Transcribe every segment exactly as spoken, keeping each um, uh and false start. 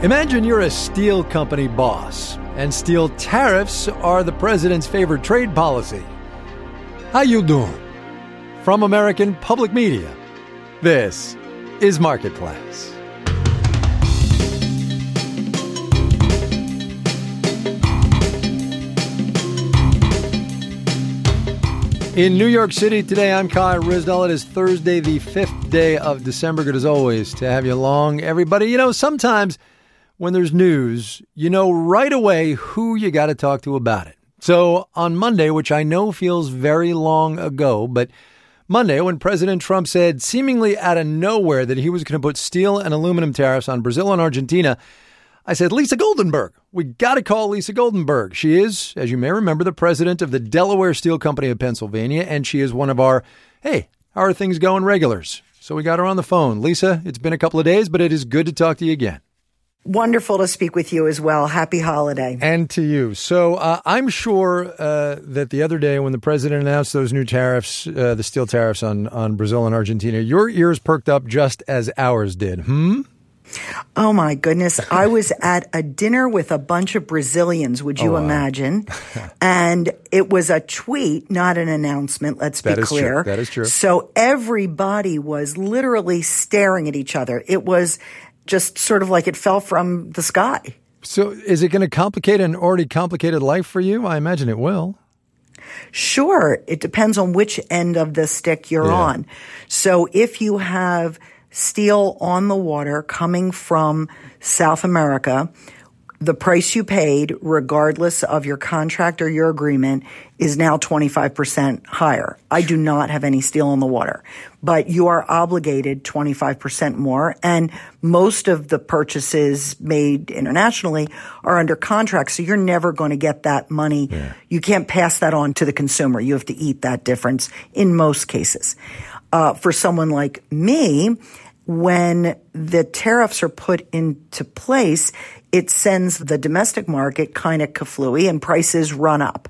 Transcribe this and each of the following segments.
Imagine you're a steel company boss, and steel tariffs are the president's favorite trade policy. How you doing? From American Public Media, this is Marketplace. In New York City today, I'm Kai Ryssdal. It is Thursday, the fifth day of December. Good as always to have you along, everybody. You know, sometimes when there's news, you know right away who you got to talk to about it. So on Monday, which I know feels very long ago, but Monday when President Trump said seemingly out of nowhere that he was going to put steel and aluminum tariffs on Brazil and Argentina, I said, Lisa Goldenberg, we got to call Lisa Goldenberg. She is, as you may remember, the president of the Delaware Steel Company of Pennsylvania, and she is one of our, hey, how are things going regulars? So we got her on the phone. Lisa, it's been a couple of days, but it is good to talk to you again. Wonderful to speak with you as well. Happy holiday. And to you. So uh, I'm sure uh, that the other day when the president announced those new tariffs, uh, the steel tariffs on, on Brazil and Argentina, your ears perked up just as ours did. Hmm? Oh, my goodness. I was at a dinner with a bunch of Brazilians, would you oh, wow. imagine? And it was a tweet, not an announcement, let's be that is clear. True. That is true. So everybody was literally staring at each other. It was just sort of like it fell from the sky. So is it going to complicate an already complicated life for you? I imagine it will. Sure. It depends on which end of the stick you're yeah. on. So if you have steel on the water coming from South America, the price you paid, regardless of your contract or your agreement, is now twenty-five percent higher. I do not have any steel on the water, but you are obligated twenty-five percent more. And most of the purchases made internationally are under contract, so you're never going to get that money. Yeah. You can't pass that on to the consumer. You have to eat that difference in most cases. Uh, for someone like me, when the tariffs are put into place, it sends the domestic market kind of kaflooey and prices run up.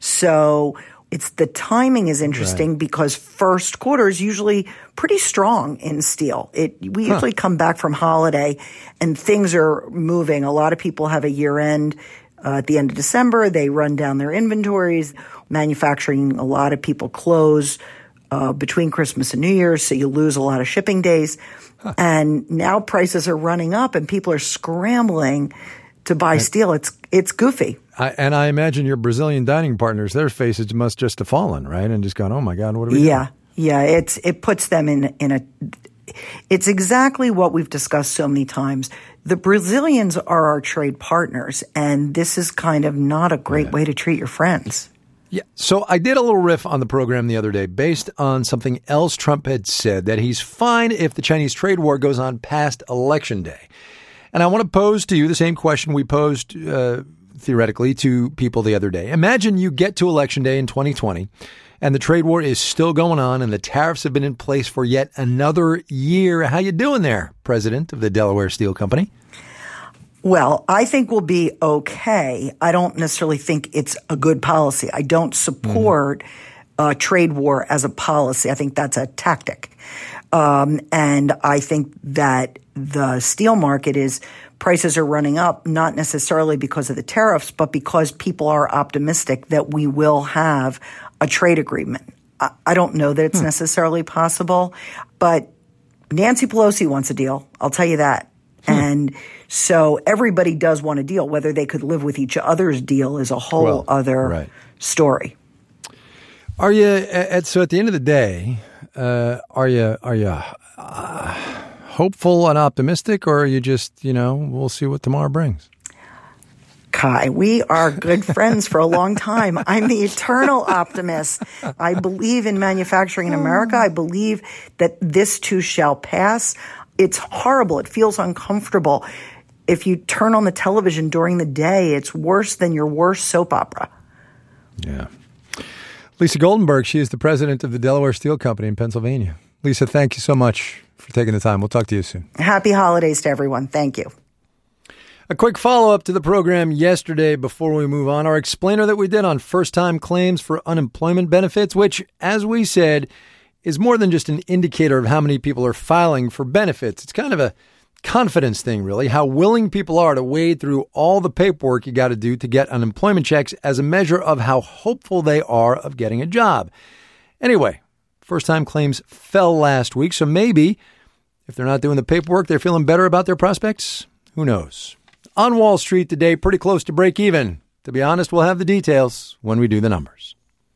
So it's the timing is interesting right. because first quarter is usually pretty strong in steel. It we huh. usually come back from holiday and things are moving. A lot of people have a year end uh, at the end of December. They run down their inventories. Manufacturing, a lot of people close uh, between Christmas and New Year's, so you lose a lot of shipping days. Huh. And now prices are running up and people are scrambling to buy and, steel. It's it's goofy. I, and I imagine your Brazilian dining partners, their faces must just have fallen, right? And just gone, oh my God, what are we yeah, doing? Yeah, yeah. It's it puts them in in a. It's exactly what we've discussed so many times. The Brazilians are our trade partners, and this is kind of not a great yeah. way to treat your friends. Yeah. So I did a little riff on the program the other day based on something else Trump had said, that he's fine if the Chinese trade war goes on past Election Day. And I want to pose to you the same question we posed uh, theoretically to people the other day. Imagine you get to Election Day in twenty twenty and the trade war is still going on and the tariffs have been in place for yet another year. How you doing there, President of the Delaware Steel Company? Well, I think we'll be okay. I don't necessarily think it's a good policy. I don't support mm-hmm. a trade war as a policy. I think that's a tactic. Um, and I think that the steel market is prices are running up, not necessarily because of the tariffs, but because people are optimistic that we will have a trade agreement. I, I don't know that it's hmm. necessarily possible, but Nancy Pelosi wants a deal. I'll tell you that. Hmm. And so everybody does want a deal. Whether they could live with each other's deal is a whole well, other right. story. Are you at, so at the end of the day, uh, are you are you uh, hopeful and optimistic, or are you just, you know, we'll see what tomorrow brings? Kai, we are good friends for a long time. I'm the eternal optimist. I believe in manufacturing in America. I believe that this too shall pass. It's horrible. It feels uncomfortable. If you turn on the television during the day, it's worse than your worst soap opera. Yeah. Lisa Goldenberg, she is the president of the Delaware Steel Company in Pennsylvania. Lisa, thank you so much for taking the time. We'll talk to you soon. Happy holidays to everyone. Thank you. A quick follow-up to the program yesterday before we move on. Our explainer that we did on first-time claims for unemployment benefits, which, as we said, is more than just an indicator of how many people are filing for benefits. It's kind of a confidence thing, really, how willing people are to wade through all the paperwork you got to do to get unemployment checks as a measure of how hopeful they are of getting a job. Anyway, first-time claims fell last week, so maybe if they're not doing the paperwork, they're feeling better about their prospects. Who knows? On Wall Street today, pretty close to break even. To be honest, we'll have the details when we do the numbers.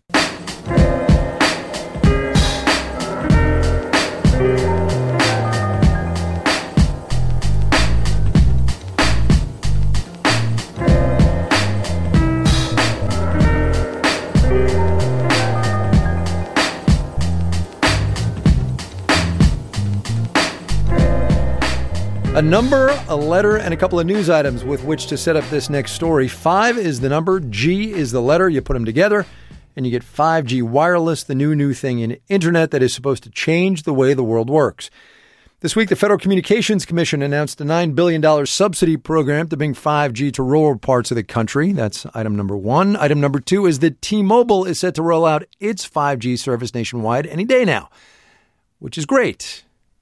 A number, a letter, and a couple of news items with which to set up this next story. Five is the number, G is the letter. You put them together, and you get five G wireless, the new, new thing in internet that is supposed to change the way the world works. This week, the Federal Communications Commission announced a nine billion dollars subsidy program to bring five G to rural parts of the country. That's item number one. Item number two is that T-Mobile is set to roll out its five G service nationwide any day now, which is great,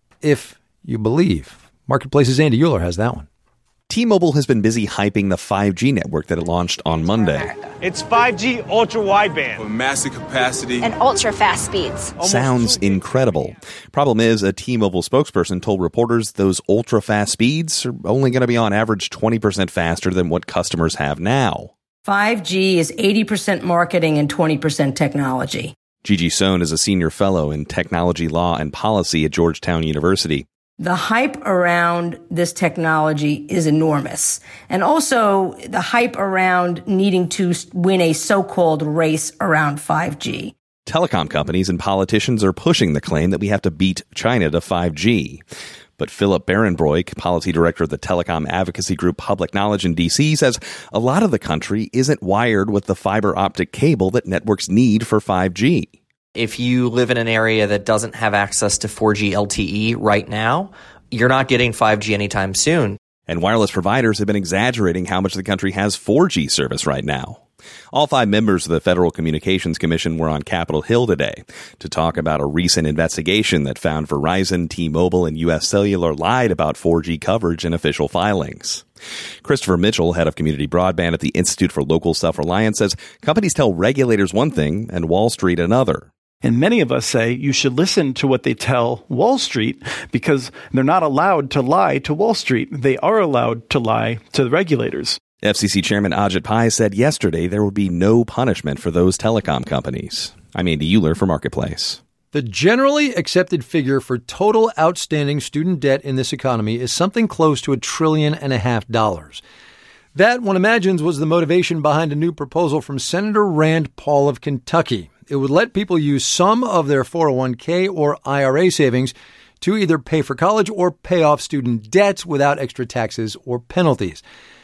if you believe. Marketplace's Andy Euler has that one. T-Mobile has been busy hyping the five G network that it launched on Monday. It's five G ultra-wideband. For massive capacity. And ultra-fast speeds. Sounds incredible. Problem is, a T-Mobile spokesperson told reporters those ultra-fast speeds are only going to be on average twenty percent faster than what customers have now. five G is eighty percent marketing and twenty percent technology. Gigi Sohn is a senior fellow in technology law and policy at Georgetown University. The hype around this technology is enormous. And also the hype around needing to win a so-called race around five G. Telecom companies and politicians are pushing the claim that we have to beat China to five G. But Philip Barenbroek, policy director of the telecom advocacy group Public Knowledge in D C, says a lot of the country isn't wired with the fiber optic cable that networks need for five G. If you live in an area that doesn't have access to four G L T E right now, you're not getting five G anytime soon. And wireless providers have been exaggerating how much the country has four G service right now. All five members of the Federal Communications Commission were on Capitol Hill today to talk about a recent investigation that found Verizon, T-Mobile, and U S Cellular lied about four G coverage in official filings. Christopher Mitchell, head of community broadband at the Institute for Local Self-Reliance, says companies tell regulators one thing and Wall Street another. And many of us say you should listen to what they tell Wall Street because they're not allowed to lie to Wall Street. They are allowed to lie to the regulators. F C C Chairman Ajit Pai said yesterday there would be no punishment for those telecom companies. I'm Andy Euler for Marketplace. The generally accepted figure for total outstanding student debt in this economy is something close to a trillion and a half dollars. That, one imagines, was the motivation behind a new proposal from Senator Rand Paul of Kentucky. It would let people use some of their four oh one k or I R A savings to either pay for college or pay off student debts without extra taxes or penalties.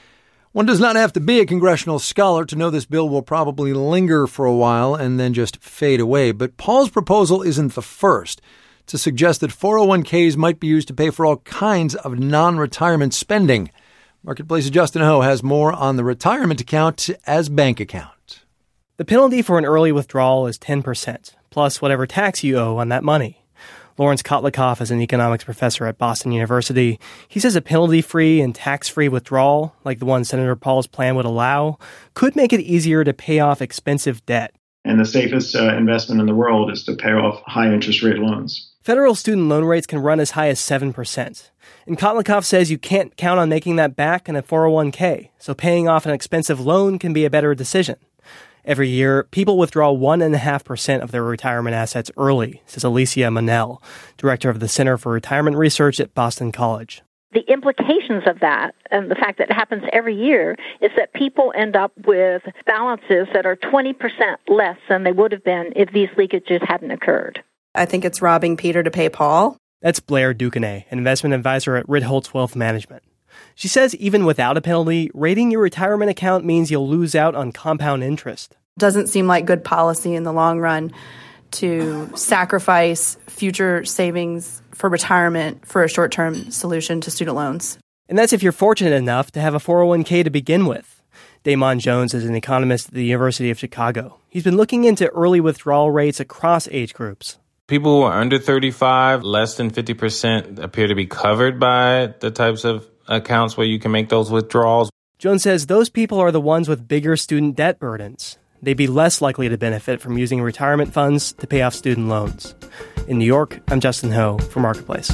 One does not have to be a congressional scholar to know this bill will probably linger for a while and then just fade away. But Paul's proposal isn't the first to suggest that four oh one k's might be used to pay for all kinds of non-retirement spending. Marketplace's Justin Ho has more on the retirement account as bank account. The penalty for an early withdrawal is ten percent, plus whatever tax you owe on that money. Lawrence Kotlikoff is an economics professor at Boston University. He says a penalty-free and tax-free withdrawal, like the one Senator Paul's plan would allow, could make it easier to pay off expensive debt. And the safest uh, investment in the world is to pay off high-interest rate loans. Federal student loan rates can run as high as seven percent. And Kotlikoff says you can't count on making that back in a four oh one k, so paying off an expensive loan can be a better decision. Every year, people withdraw one point five percent of their retirement assets early, says Alicia Manel, director of the Center for Retirement Research at Boston College. The implications of that, and the fact that it happens every year, is that people end up with balances that are twenty percent less than they would have been if these leakages hadn't occurred. I think it's robbing Peter to pay Paul. That's Blair Duquesne, an investment advisor at Ritholtz Wealth Management. She says even without a penalty, rating your retirement account means you'll lose out on compound interest. Doesn't seem like good policy in the long run to sacrifice future savings for retirement for a short-term solution to student loans. And that's if you're fortunate enough to have a four oh one k to begin with. Damon Jones is an economist at the University of Chicago. He's been looking into early withdrawal rates across age groups. People who are under thirty-five, less than fifty percent appear to be covered by the types of accounts where you can make those withdrawals. Jones says those people are the ones with bigger student debt burdens. They'd be less likely to benefit from using retirement funds to pay off student loans. In New York, I'm Justin Ho for Marketplace.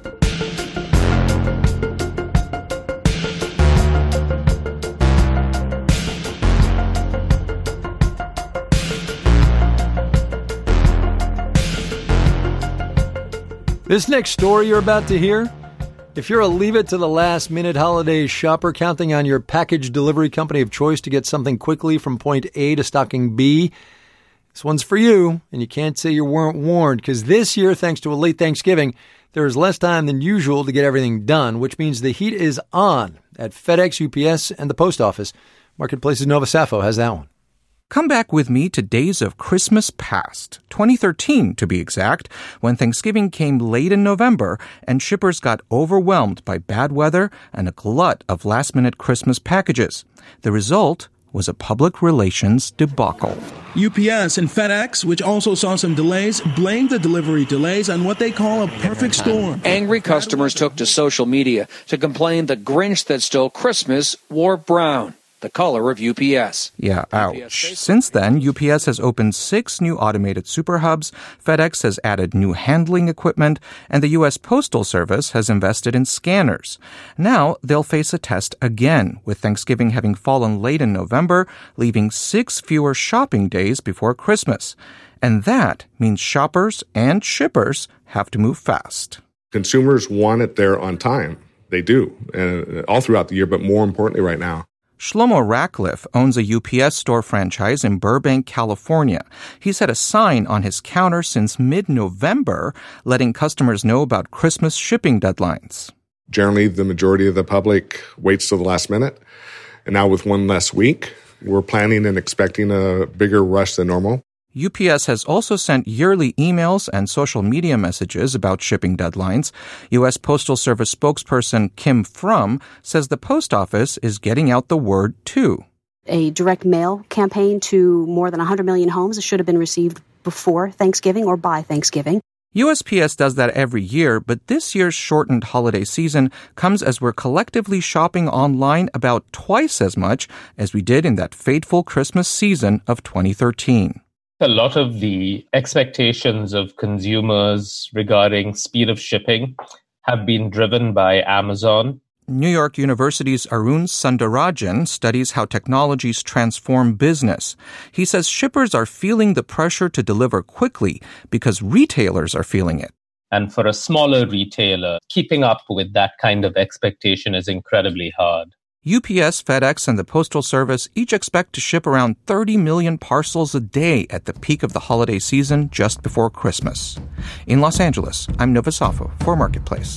This next story you're about to hear, if you're a leave-it-to-the-last-minute holiday shopper counting on your package delivery company of choice to get something quickly from point A to stocking B, this one's for you, and you can't say you weren't warned, because this year, thanks to a late Thanksgiving, there is less time than usual to get everything done, which means the heat is on at FedEx, U P S, and the Post Office. Marketplace's Nova Safo has that one. Come back with me to days of Christmas past, twenty thirteen to be exact, when Thanksgiving came late in November and shippers got overwhelmed by bad weather and a glut of last-minute Christmas packages. The result was a public relations debacle. U P S and FedEx, which also saw some delays, blamed the delivery delays on what they call a perfect storm. Angry customers took to social media to complain the Grinch that stole Christmas wore brown, the color of U P S. Yeah, ouch. Since then, U P S has opened six new automated super hubs, FedEx has added new handling equipment, and the U S Postal Service has invested in scanners. Now, they'll face a test again, with Thanksgiving having fallen late in November, leaving six fewer shopping days before Christmas. And that means shoppers and shippers have to move fast. Consumers want it there on time. They do, uh, all throughout the year, but more importantly right now. Shlomo Ratcliffe owns a U P S store franchise in Burbank, California. He's had a sign on his counter since mid-November letting customers know about Christmas shipping deadlines. Generally, the majority of the public waits till the last minute. And now with one less week, we're planning and expecting a bigger rush than normal. U P S has also sent yearly emails and social media messages about shipping deadlines. U S Postal Service spokesperson Kim Frum says the post office is getting out the word too. A direct mail campaign to more than one hundred million homes should have been received before Thanksgiving or by Thanksgiving. U S P S does that every year, but this year's shortened holiday season comes as we're collectively shopping online about twice as much as we did in that fateful Christmas season of twenty thirteen. A lot of the expectations of consumers regarding speed of shipping have been driven by Amazon. New York University's Arun Sundarajan studies how technologies transform business. He says shippers are feeling the pressure to deliver quickly because retailers are feeling it. And for a smaller retailer, keeping up with that kind of expectation is incredibly hard. U P S, FedEx, and the Postal Service each expect to ship around thirty million parcels a day at the peak of the holiday season just before Christmas. In Los Angeles, I'm Nova Safo for Marketplace.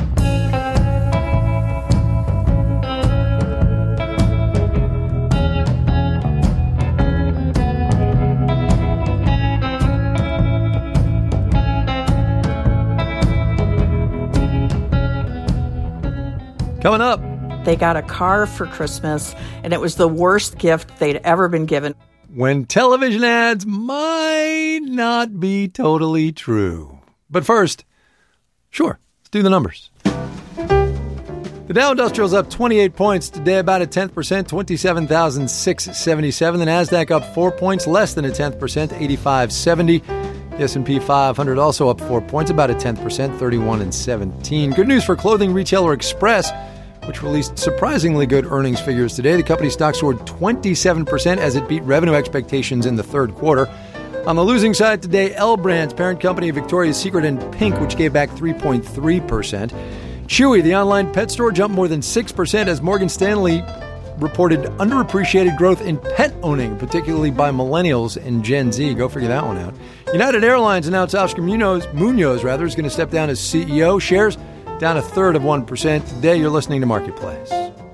Coming up. They got a car for Christmas, and it was the worst gift they'd ever been given. When television ads might not be totally true. But first, sure, let's do the numbers. The Dow Industrial's up twenty-eight points today, about a tenth percent, twenty-seven thousand six hundred seventy-seven. The Nasdaq up four points, less than a tenth percent, eighty-five seventy. The S and P five hundred also up four points, about a tenth percent, thirty-one and seventeen. Good news for clothing retailer Express, which released surprisingly good earnings figures today. The company stock soared twenty-seven percent as it beat revenue expectations in the third quarter. On the losing side today, L Brands, parent company of Victoria's Secret and Pink, which gave back three point three percent. Chewy, the online pet store, jumped more than six percent as Morgan Stanley reported underappreciated growth in pet owning, particularly by millennials and Gen Z. Go figure that one out. United Airlines announced Oscar Munoz, Munoz rather, is going to step down as C E O. Shares down a third of one percent. Today, you're listening to Marketplace.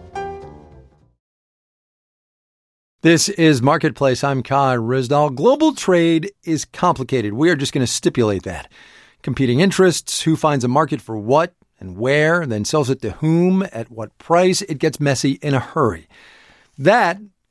This is Marketplace. I'm Kai Ryssdal. Global trade is complicated. We are just going to stipulate that. Competing interests, who finds a market for what and where, and then sells it to whom, at what price. It gets messy in a hurry. That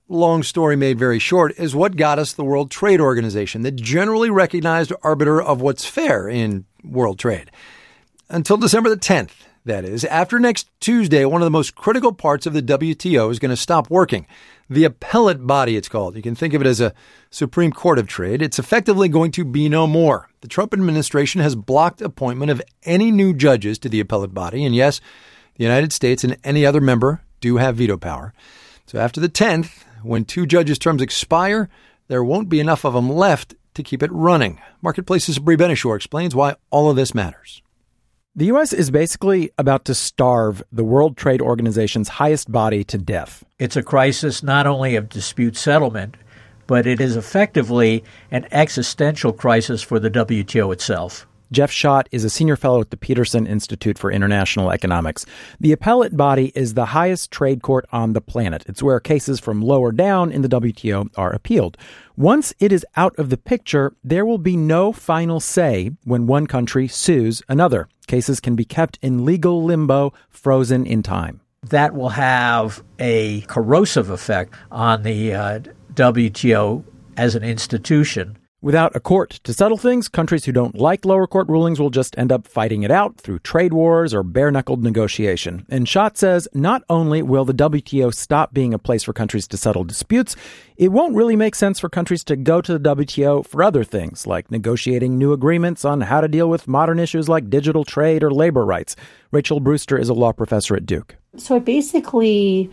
long story made very short, is what got us the World Trade Organization, the generally recognized arbiter of what's fair in world trade. Until December the tenth, that is. After next Tuesday, one of the most critical parts of the W T O is going to stop working. The appellate body, it's called. You can think of it as a Supreme Court of Trade. It's effectively going to be no more. The Trump administration has blocked appointment of any new judges to the appellate body. And yes, the United States and any other member do have veto power. So after the tenth, when two judges' terms expire, there won't be enough of them left to keep it running. Marketplace's Brie Benishore explains why all of this matters. The U S is basically about to starve the World Trade Organization's highest body to death. It's a crisis not only of dispute settlement, but it is effectively an existential crisis for the W T O itself. Jeff Schott is a senior fellow at the Peterson Institute for International Economics. The appellate body is the highest trade court on the planet. It's where cases from lower down in the W T O are appealed. Once it is out of the picture, there will be no final say when one country sues another. Cases can be kept in legal limbo, frozen in time. That will have a corrosive effect on the uh, W T O as an institution. Without a court to settle things, countries who don't like lower court rulings will just end up fighting it out through trade wars or bare-knuckled negotiation. And Schott says not only will the W T O stop being a place for countries to settle disputes, it won't really make sense for countries to go to the W T O for other things, like negotiating new agreements on how to deal with modern issues like digital trade or labor rights. Rachel Brewster is a law professor at Duke. So it basically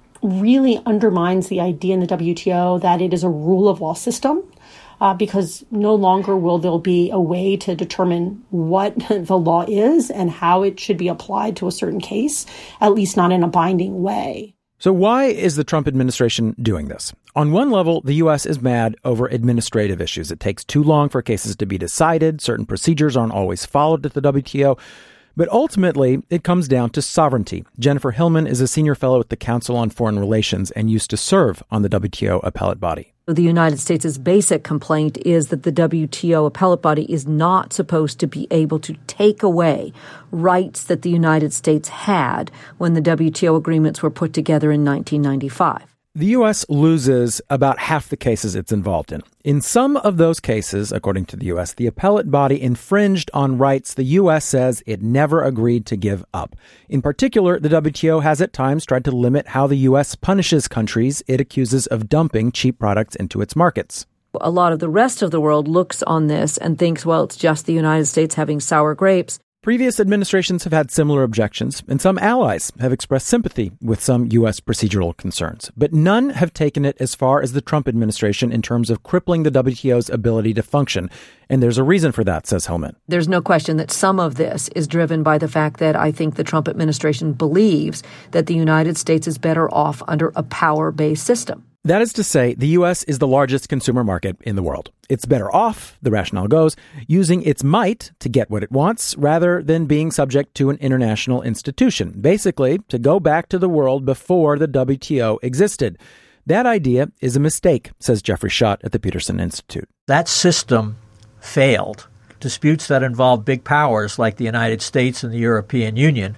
really undermines the idea in the W T O that it is a rule of law system. Uh, because no longer will there be a way to determine what the law is and how it should be applied to a certain case, at least not in a binding way. So why is the Trump administration doing this? On one level, the U S is mad over administrative issues. It takes too long for cases to be decided. Certain procedures aren't always followed at the W T O. But ultimately, it comes down to sovereignty. Jennifer Hillman is a senior fellow at the Council on Foreign Relations and used to serve on the W T O appellate body. The United States' basic complaint is that the W T O appellate body is not supposed to be able to take away rights that the United States had when the W T O agreements were put together in nineteen ninety-five. The U S loses about half the cases it's involved in. In some of those cases, according to the U S, the appellate body infringed on rights the U S says it never agreed to give up. In particular, the W T O has at times tried to limit how the U S punishes countries it accuses of dumping cheap products into its markets. A lot of the rest of the world looks on this and thinks, well, it's just the United States having sour grapes. Previous administrations have had similar objections, and some allies have expressed sympathy with some U S procedural concerns. But none have taken it as far as the Trump administration in terms of crippling the W T O's ability to function. And there's a reason for that, says Hillman. There's no question that some of this is driven by the fact that I think the Trump administration believes that the United States is better off under a power-based system. That is to say, the U S is the largest consumer market in the world. It's better off, the rationale goes, using its might to get what it wants rather than being subject to an international institution. Basically, to go back to the world before the W T O existed. That idea is a mistake, says Jeffrey Schott at the Peterson Institute. That system failed. Disputes that involve big powers like the United States and the European Union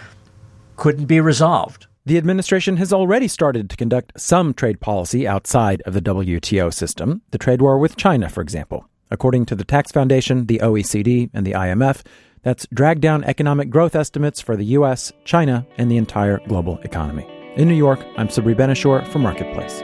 couldn't be resolved. The administration has already started to conduct some trade policy outside of the W T O system, the trade war with China, for example. According to the Tax Foundation, the O E C D, and the I M F, that's dragged down economic growth estimates for the U S, China, and the entire global economy. In New York, I'm Sabri Benishore for Marketplace.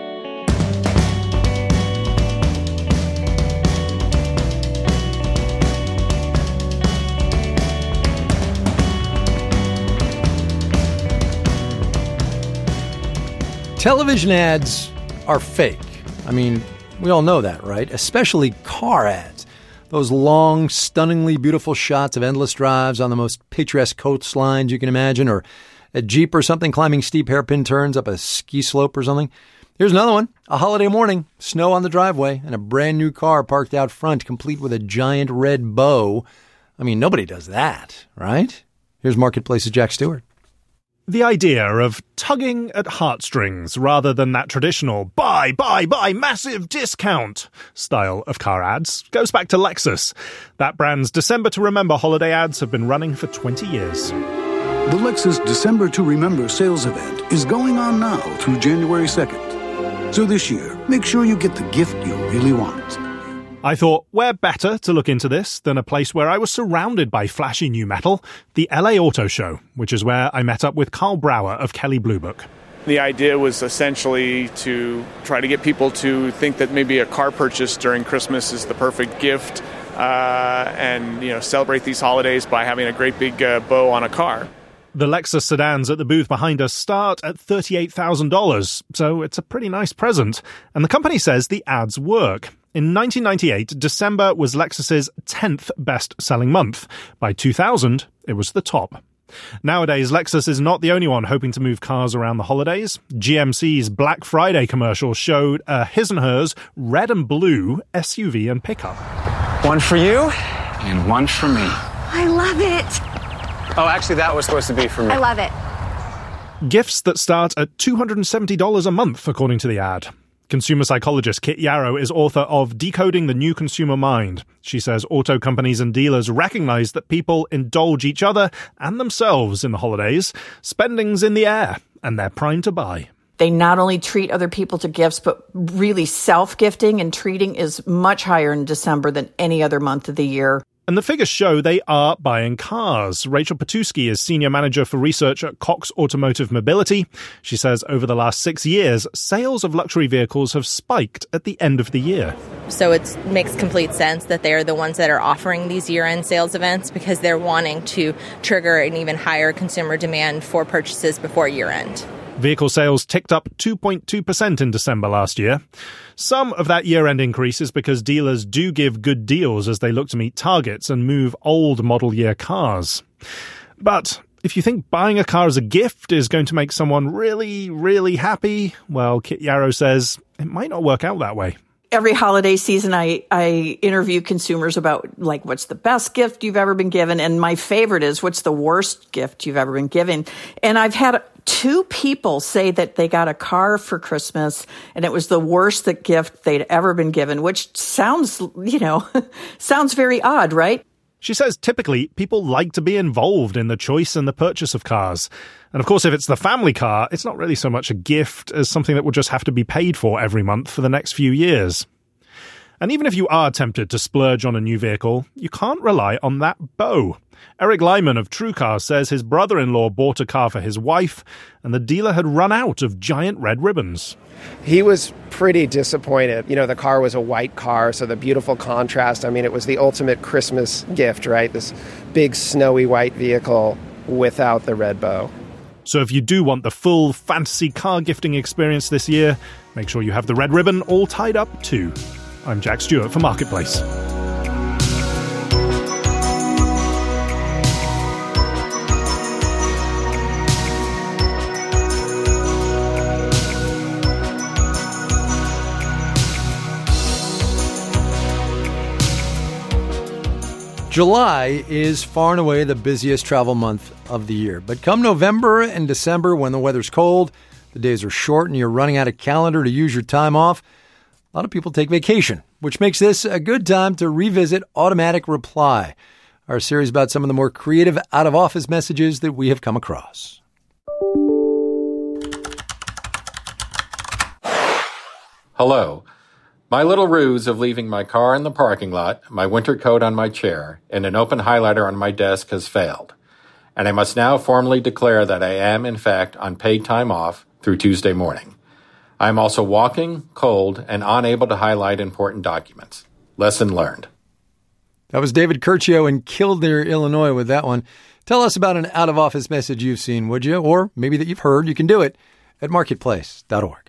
Television ads are fake. I mean, we all know that, right? Especially car ads. Those long, stunningly beautiful shots of endless drives on the most picturesque coastlines you can imagine, or a Jeep or something climbing steep hairpin turns up a ski slope or something. Here's another one. A holiday morning, snow on the driveway, and a brand new car parked out front, complete with a giant red bow. I mean, nobody does that, right? Here's Marketplace's Jack Stewart. The idea of tugging at heartstrings rather than that traditional buy, buy, buy, massive discount style of car ads goes back to Lexus. That brand's December to Remember holiday ads have been running for twenty years. The Lexus December to Remember sales event is going on now through January second. So this year, make sure you get the gift you really want. I thought, where better to look into this than a place where I was surrounded by flashy new metal, the L A Auto Show, which is where I met up with Carl Brower of Kelley Blue Book. The idea was essentially to try to get people to think that maybe a car purchase during Christmas is the perfect gift, uh, and you know, celebrate these holidays by having a great big uh, bow on a car. The Lexus sedans at the booth behind us start at thirty-eight thousand dollars, so it's a pretty nice present. And the company says the ads work. In nineteen ninety-eight, December was Lexus's tenth best-selling month. By two thousand, it was the top. Nowadays, Lexus is not the only one hoping to move cars around the holidays. G M C's Black Friday commercial showed a his and hers red and blue S U V and pickup. One for you and one for me. I love it. Oh, actually, that was supposed to be for me. I love it. Gifts that start at two hundred seventy dollars a month, according to the ad. Consumer psychologist Kit Yarrow is author of Decoding the New Consumer Mind. She says auto companies and dealers recognize that people indulge each other and themselves in the holidays. Spending's in the air, and they're primed to buy. They not only treat other people to gifts, but really self-gifting and treating is much higher in December than any other month of the year. And the figures show they are buying cars. Rachel Patuski is Senior Manager for Research at Cox Automotive Mobility. She says over the last six years, sales of luxury vehicles have spiked at the end of the year. So it makes complete sense that they are the ones that are offering these year-end sales events because they're wanting to trigger an even higher consumer demand for purchases before year-end. Vehicle sales ticked up two point two percent in December last year. Some of that year-end increase is because dealers do give good deals as they look to meet targets and move old model year cars. But if you think buying a car as a gift is going to make someone really, really happy, well, Kit Yarrow says it might not work out that way. Every holiday season, I, I interview consumers about, like, what's the best gift you've ever been given? And my favorite is, what's the worst gift you've ever been given? And I've had two people say that they got a car for Christmas, and it was the worst gift they'd ever been given, which sounds, you know, sounds very odd, right? She says typically people like to be involved in the choice and the purchase of cars. And of course, if it's the family car, it's not really so much a gift as something that will just have to be paid for every month for the next few years. And even if you are tempted to splurge on a new vehicle, you can't rely on that bow. Eric Lyman of TrueCar says his brother-in-law bought a car for his wife, and the dealer had run out of giant red ribbons. He was pretty disappointed. You know, the car was a white car, so the beautiful contrast. I mean, it was the ultimate Christmas gift, right? This big snowy white vehicle without the red bow. So if you do want the full fantasy car gifting experience this year, make sure you have the red ribbon all tied up too. I'm Jack Stewart for Marketplace. July is far and away the busiest travel month of the year. But come November and December, when the weather's cold, the days are short, and you're running out of calendar to use your time off, a lot of people take vacation, which makes this a good time to revisit Automatic Reply, our series about some of the more creative out-of-office messages that we have come across. Hello. My little ruse of leaving my car in the parking lot, my winter coat on my chair, and an open highlighter on my desk has failed. And I must now formally declare that I am, in fact, on paid time off through Tuesday morning. I am also walking, cold, and unable to highlight important documents. Lesson learned. That was David Curcio in Kildare, Illinois with that one. Tell us about an out-of-office message you've seen, would you? Or maybe that you've heard. You can do it at marketplace dot org.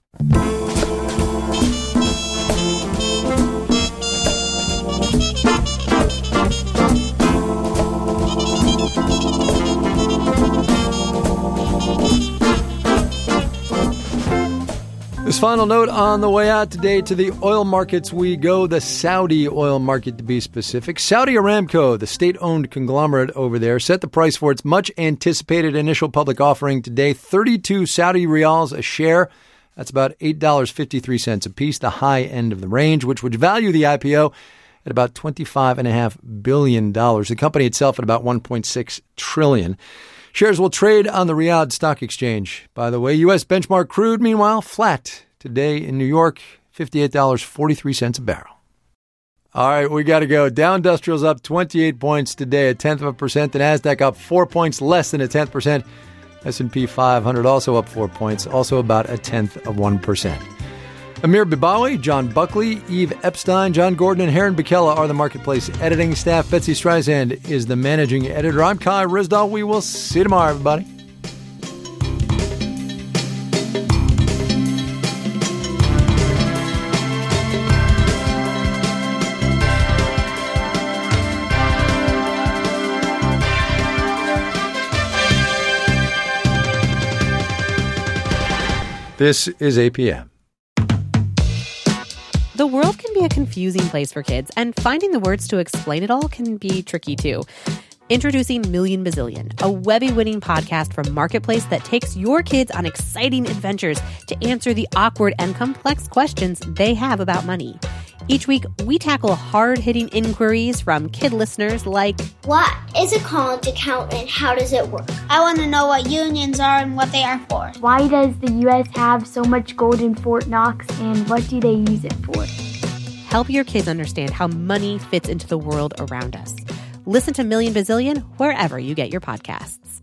This final note on the way out today, to the oil markets we go, the Saudi oil market to be specific. Saudi Aramco, the state-owned conglomerate over there, set the price for its much-anticipated initial public offering today, thirty-two Saudi riyals a share. That's about eight dollars and fifty-three cents a piece, the high end of the range, which would value the I P O at about twenty-five point five billion dollars. The company itself at about one point six trillion dollars. Shares will trade on the Riyadh Stock Exchange. By the way, U S benchmark crude, meanwhile, flat today in New York, fifty-eight dollars and forty-three cents a barrel. All right, we got to go. Dow Industrial's up twenty-eight points today, a tenth of a percent. The NASDAQ up four points, less than a tenth percent. S and P five hundred also up four points, also about a tenth of one percent. Amir Bibawi, John Buckley, Eve Epstein, John Gordon, and Heron Bikella are the Marketplace editing staff. Betsy Streisand is the managing editor. I'm Kai Ryssdal. We will see you tomorrow, everybody. This is A P M. The world can be a confusing place for kids, and finding the words to explain it all can be tricky too. Introducing Million Bazillion, a Webby-winning podcast from Marketplace that takes your kids on exciting adventures to answer the awkward and complex questions they have about money. Each week, we tackle hard-hitting inquiries from kid listeners like, what is a college account and how does it work? I want to know what unions are and what they are for. Why does the U S have so much gold in Fort Knox and what do they use it for? Help your kids understand how money fits into the world around us. Listen to Million Bazillion wherever you get your podcasts.